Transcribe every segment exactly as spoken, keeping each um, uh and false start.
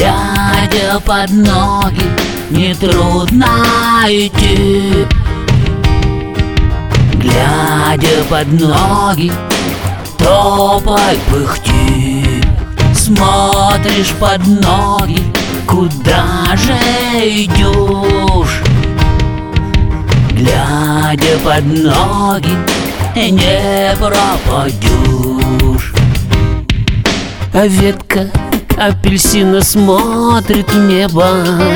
Глядя под ноги, нетрудно идти. Глядя под ноги, топай, пыхти. Смотришь под ноги, куда же идешь? Глядя под ноги, не пропадешь. А ветка апельсина смотрит в небо,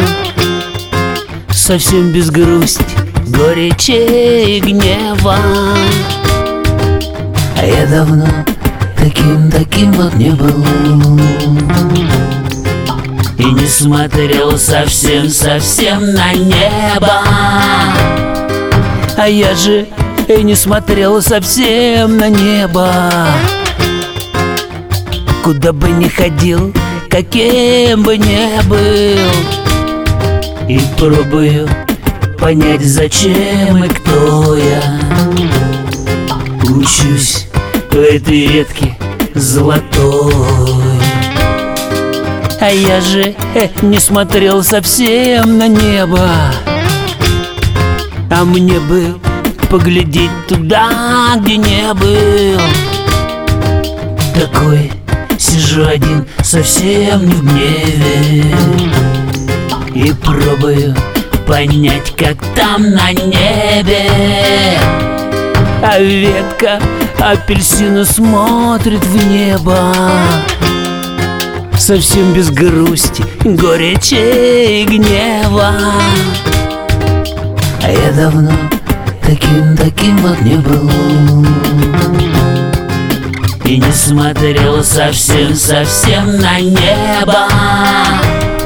совсем без грусти, горечи и гнева. А я давно таким-таким вот не был, и не смотрел совсем-совсем на небо. А я же и не смотрел совсем на небо. Куда бы ни ходил, каким бы ни был, и пробую понять, зачем и кто я. Учусь в этой ветке золотой. А я же э, не смотрел совсем на небо. А мне бы поглядеть туда, где не был. Такой сижу один, совсем не в гневе, и пробую понять, как там на небе. А ветка апельсина смотрит в небо, совсем без грусти, горечи и гнева. А я давно таким-таким вот не был, и не смотрел совсем-совсем на небо.